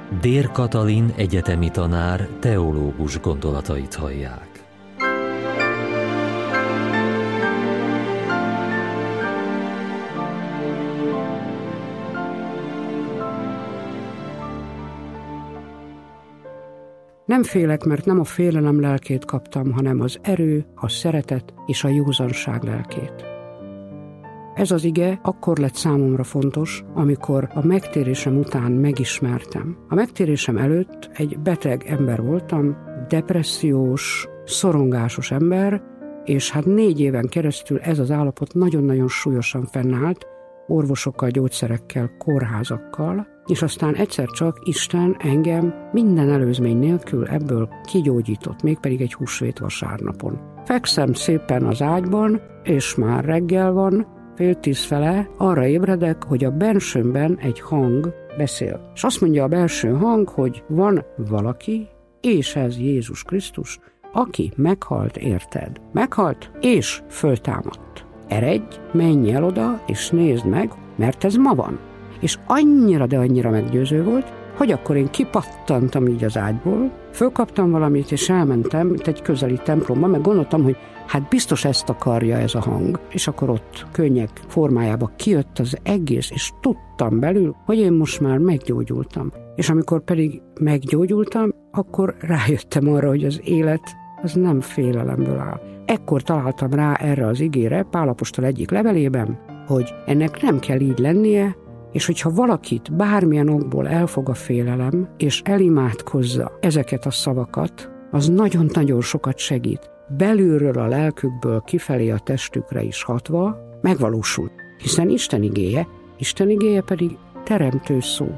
Dér Katalin egyetemi tanár teológus gondolatait hallják. Nem félek, mert nem a félelem lelkét kaptam, hanem az erő, a szeretet és a józanság lelkét. Ez az ige akkor lett számomra fontos, amikor a megtérésem után megismertem. A megtérésem előtt egy beteg ember voltam, depressziós, szorongásos ember, és 4 éven keresztül ez az állapot nagyon-nagyon súlyosan fennállt, orvosokkal, gyógyszerekkel, kórházakkal, és aztán egyszer csak Isten engem minden előzmény nélkül ebből kigyógyított, mégpedig egy húsvét vasárnapon. Fekszem szépen az ágyban, és már reggel van, 9:30 fele, arra ébredek, hogy a bensőmben egy hang beszél. És azt mondja a belső hang, hogy van valaki, és ez Jézus Krisztus, aki meghalt érted. Meghalt, és föltámadt. Eredj, menj el oda, és nézd meg, mert ez ma van. És annyira, de annyira meggyőző volt, hogy akkor én kipattantam így az ágyból, fölkaptam valamit, és elmentem itt egy közeli templomba, meg gondoltam, hogy biztos ezt akarja ez a hang. És akkor ott könnyek formájába kijött az egész, és tudtam belül, hogy én most már meggyógyultam. És amikor pedig meggyógyultam, akkor rájöttem arra, hogy az élet az nem félelemből áll. Ekkor találtam rá erre az igére Pál apostol egyik levelében, hogy ennek nem kell így lennie, és hogyha valakit bármilyen okból elfog a félelem, és elimádkozza ezeket a szavakat, az nagyon-nagyon sokat segít. Belülről a lelkükből kifelé a testükre is hatva megvalósul. Hiszen Isten igéje pedig teremtő szó.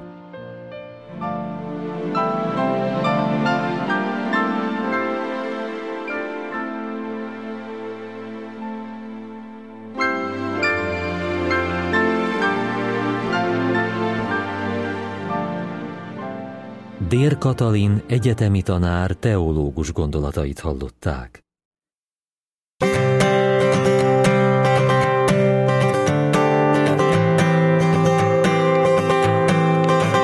Dér Katalin egyetemi tanár teológus gondolatait hallották.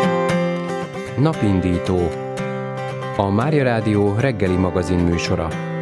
Napindító. A Mária Rádió reggeli magazin műsora.